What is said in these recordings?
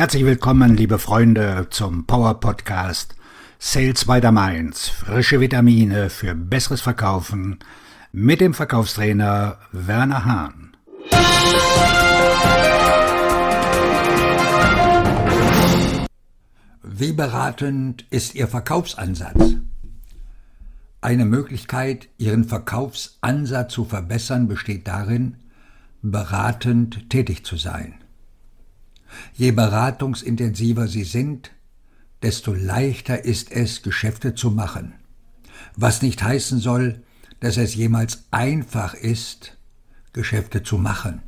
Herzlich willkommen, liebe Freunde, zum Power Podcast Sales by the Mainz. Frische Vitamine für besseres Verkaufen mit dem Verkaufstrainer Werner Hahn. Wie beratend ist Ihr Verkaufsansatz? Eine Möglichkeit, Ihren Verkaufsansatz zu verbessern, besteht darin, beratend tätig zu sein. Je beratungsintensiver Sie sind, desto leichter ist es, Geschäfte zu machen. Was nicht heißen soll, dass es jemals einfach ist, Geschäfte zu machen.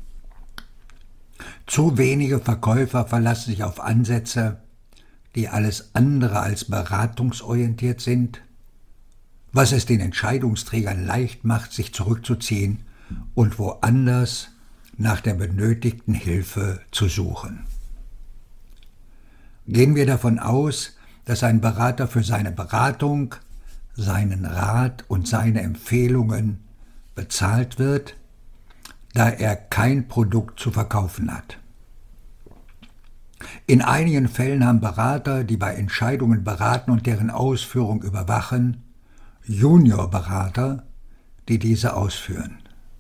Zu wenige Verkäufer verlassen sich auf Ansätze, die alles andere als beratungsorientiert sind, was es den Entscheidungsträgern leicht macht, sich zurückzuziehen und woanders nach der benötigten Hilfe zu suchen. Gehen wir davon aus, dass ein Berater für seine Beratung, seinen Rat und seine Empfehlungen bezahlt wird, da er kein Produkt zu verkaufen hat. In einigen Fällen haben Berater, die bei Entscheidungen beraten und deren Ausführung überwachen, Juniorberater, die diese ausführen.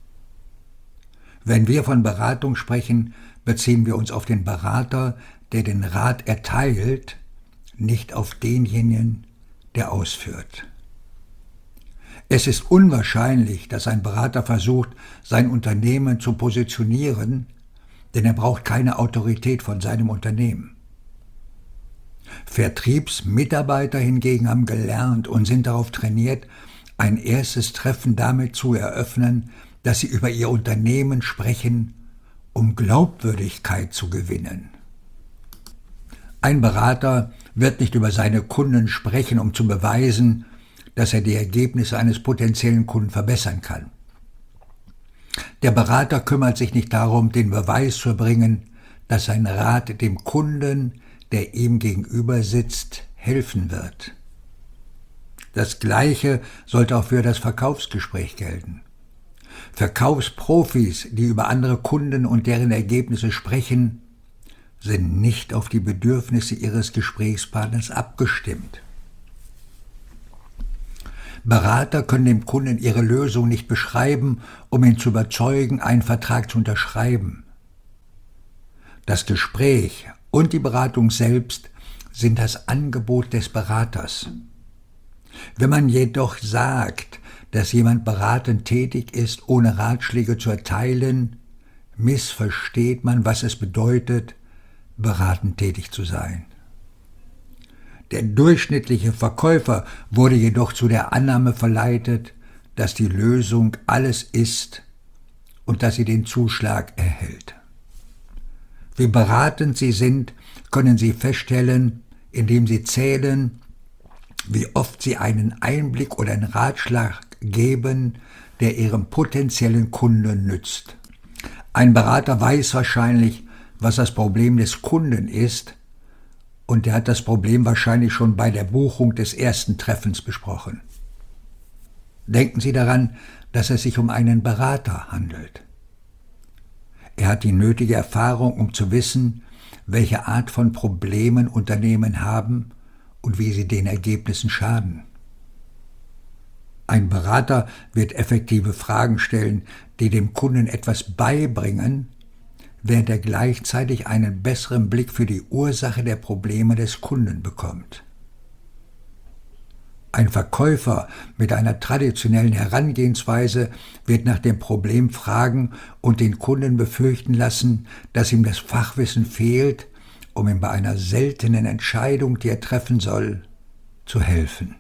Wenn wir von Beratung sprechen, beziehen wir uns auf den Berater, der den Rat erteilt, nicht auf denjenigen, der ausführt. Es ist unwahrscheinlich, dass ein Berater versucht, sein Unternehmen zu positionieren, denn er braucht keine Autorität von seinem Unternehmen. Vertriebsmitarbeiter hingegen haben gelernt und sind darauf trainiert, ein erstes Treffen damit zu eröffnen, dass sie über ihr Unternehmen sprechen, um Glaubwürdigkeit zu gewinnen. Ein Berater wird nicht über seine Kunden sprechen, um zu beweisen, dass er die Ergebnisse eines potenziellen Kunden verbessern kann. Der Berater kümmert sich nicht darum, den Beweis zu erbringen, dass sein Rat dem Kunden, der ihm gegenüber sitzt, helfen wird. Das Gleiche sollte auch für das Verkaufsgespräch gelten. Verkaufsprofis, die über andere Kunden und deren Ergebnisse sprechen, sind nicht auf die Bedürfnisse ihres Gesprächspartners abgestimmt. Berater können dem Kunden ihre Lösung nicht beschreiben, um ihn zu überzeugen, einen Vertrag zu unterschreiben. Das Gespräch und die Beratung selbst sind das Angebot des Beraters. Wenn man jedoch sagt, dass jemand beratend tätig ist, ohne Ratschläge zu erteilen, missversteht man, was es bedeutet, beratend tätig zu sein. Der durchschnittliche Verkäufer wurde jedoch zu der Annahme verleitet, dass die Lösung alles ist und dass sie den Zuschlag erhält. Wie beratend Sie sind, können Sie feststellen, indem Sie zählen, wie oft Sie einen Einblick oder einen Ratschlag geben, der Ihrem potenziellen Kunden nützt. Ein Berater weiß wahrscheinlich, was das Problem des Kunden ist, und er hat das Problem wahrscheinlich schon bei der Buchung des ersten Treffens besprochen. Denken Sie daran, dass es sich um einen Berater handelt. Er hat die nötige Erfahrung, um zu wissen, welche Art von Problemen Unternehmen haben und wie sie den Ergebnissen schaden. Ein Berater wird effektive Fragen stellen, die dem Kunden etwas beibringen, während er gleichzeitig einen besseren Blick für die Ursache der Probleme des Kunden bekommt. Ein Verkäufer mit einer traditionellen Herangehensweise wird nach dem Problem fragen und den Kunden befürchten lassen, dass ihm das Fachwissen fehlt, um ihm bei einer seltenen Entscheidung, die er treffen soll, zu helfen.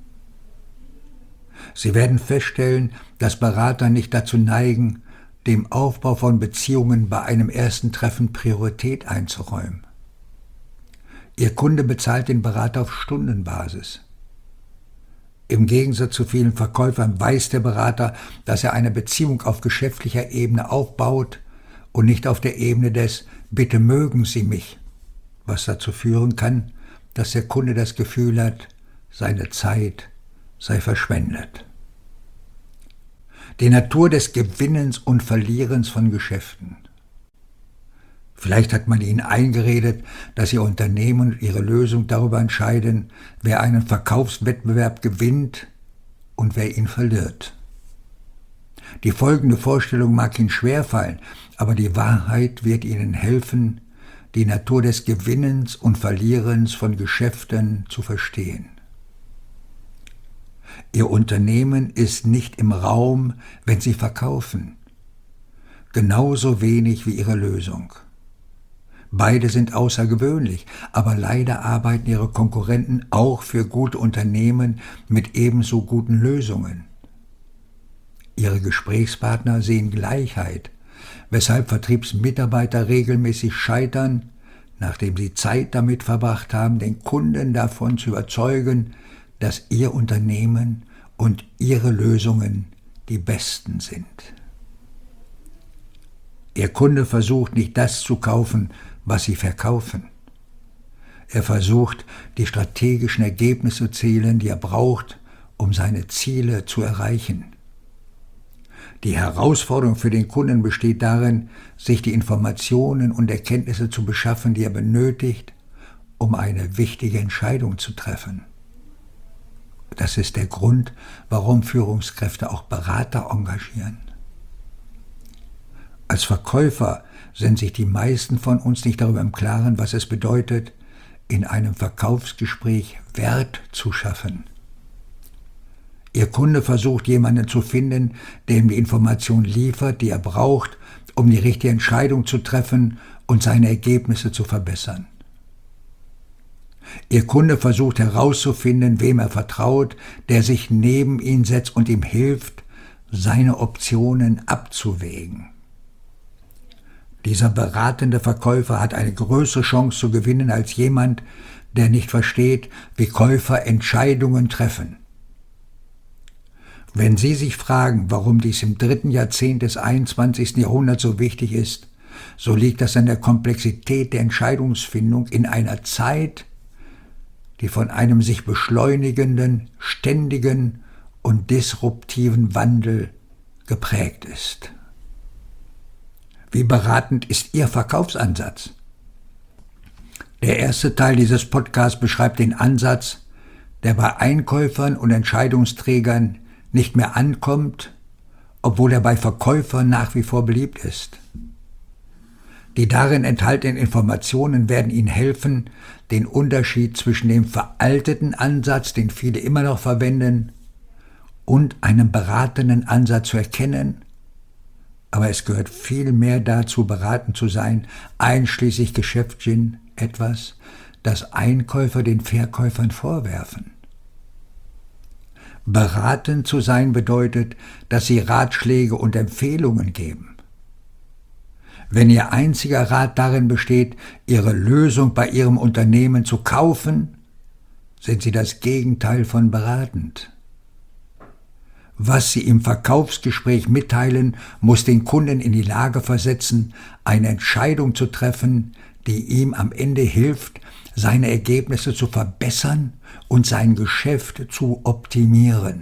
Sie werden feststellen, dass Berater nicht dazu neigen, dem Aufbau von Beziehungen bei einem ersten Treffen Priorität einzuräumen. Ihr Kunde bezahlt den Berater auf Stundenbasis. Im Gegensatz zu vielen Verkäufern weiß der Berater, dass er eine Beziehung auf geschäftlicher Ebene aufbaut und nicht auf der Ebene des »Bitte mögen Sie mich«, was dazu führen kann, dass der Kunde das Gefühl hat, seine Zeit sei verschwendet. Die Natur des Gewinnens und Verlierens von Geschäften. Vielleicht hat man ihnen eingeredet, dass ihr Unternehmen und ihre Lösung darüber entscheiden, wer einen Verkaufswettbewerb gewinnt und wer ihn verliert. Die folgende Vorstellung mag Ihnen schwerfallen, aber die Wahrheit wird Ihnen helfen, die Natur des Gewinnens und Verlierens von Geschäften zu verstehen. Ihr Unternehmen ist nicht im Raum, wenn Sie verkaufen, genauso wenig wie Ihre Lösung. Beide sind außergewöhnlich, aber leider arbeiten Ihre Konkurrenten auch für gute Unternehmen mit ebenso guten Lösungen. Ihre Gesprächspartner sehen Gleichheit, weshalb Vertriebsmitarbeiter regelmäßig scheitern, nachdem sie Zeit damit verbracht haben, den Kunden davon zu überzeugen, dass Ihr Unternehmen und Ihre Lösungen die besten sind. Ihr Kunde versucht nicht das zu kaufen, was Sie verkaufen. Er versucht, die strategischen Ergebnisse zu zählen, die er braucht, um seine Ziele zu erreichen. Die Herausforderung für den Kunden besteht darin, sich die Informationen und Erkenntnisse zu beschaffen, die er benötigt, um eine wichtige Entscheidung zu treffen. Das ist der Grund, warum Führungskräfte auch Berater engagieren. Als Verkäufer sind sich die meisten von uns nicht darüber im Klaren, was es bedeutet, in einem Verkaufsgespräch Wert zu schaffen. Ihr Kunde versucht, jemanden zu finden, der ihm die Information liefert, die er braucht, um die richtige Entscheidung zu treffen und seine Ergebnisse zu verbessern. Ihr Kunde versucht herauszufinden, wem er vertraut, der sich neben ihn setzt und ihm hilft, seine Optionen abzuwägen. Dieser beratende Verkäufer hat eine größere Chance zu gewinnen als jemand, der nicht versteht, wie Käufer Entscheidungen treffen. Wenn Sie sich fragen, warum dies im 3. Jahrzehnt des 21. Jahrhunderts so wichtig ist, so liegt das an der Komplexität der Entscheidungsfindung in einer Zeit, die von einem sich beschleunigenden, ständigen und disruptiven Wandel geprägt ist. Wie beratend ist Ihr Verkaufsansatz? Der erste Teil dieses Podcasts beschreibt den Ansatz, der bei Einkäufern und Entscheidungsträgern nicht mehr ankommt, obwohl er bei Verkäufern nach wie vor beliebt ist. Die darin enthaltenen Informationen werden Ihnen helfen, den Unterschied zwischen dem veralteten Ansatz, den viele immer noch verwenden, und einem beratenden Ansatz zu erkennen. Aber es gehört viel mehr dazu, beraten zu sein, einschließlich Geschäftssinn, etwas, das Einkäufer den Verkäufern vorwerfen. Beratend zu sein bedeutet, dass Sie Ratschläge und Empfehlungen geben. Wenn Ihr einziger Rat darin besteht, Ihre Lösung bei Ihrem Unternehmen zu kaufen, sind Sie das Gegenteil von beratend. Was Sie im Verkaufsgespräch mitteilen, muss den Kunden in die Lage versetzen, eine Entscheidung zu treffen, die ihm am Ende hilft, seine Ergebnisse zu verbessern und sein Geschäft zu optimieren.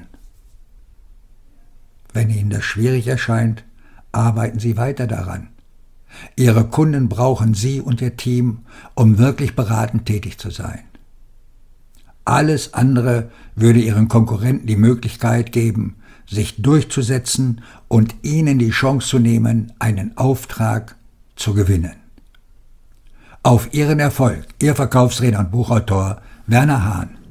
Wenn Ihnen das schwierig erscheint, arbeiten Sie weiter daran. Ihre Kunden brauchen Sie und Ihr Team, um wirklich beratend tätig zu sein. Alles andere würde Ihren Konkurrenten die Möglichkeit geben, sich durchzusetzen und Ihnen die Chance zu nehmen, einen Auftrag zu gewinnen. Auf Ihren Erfolg, Ihr Verkaufsredner und Buchautor Werner Hahn.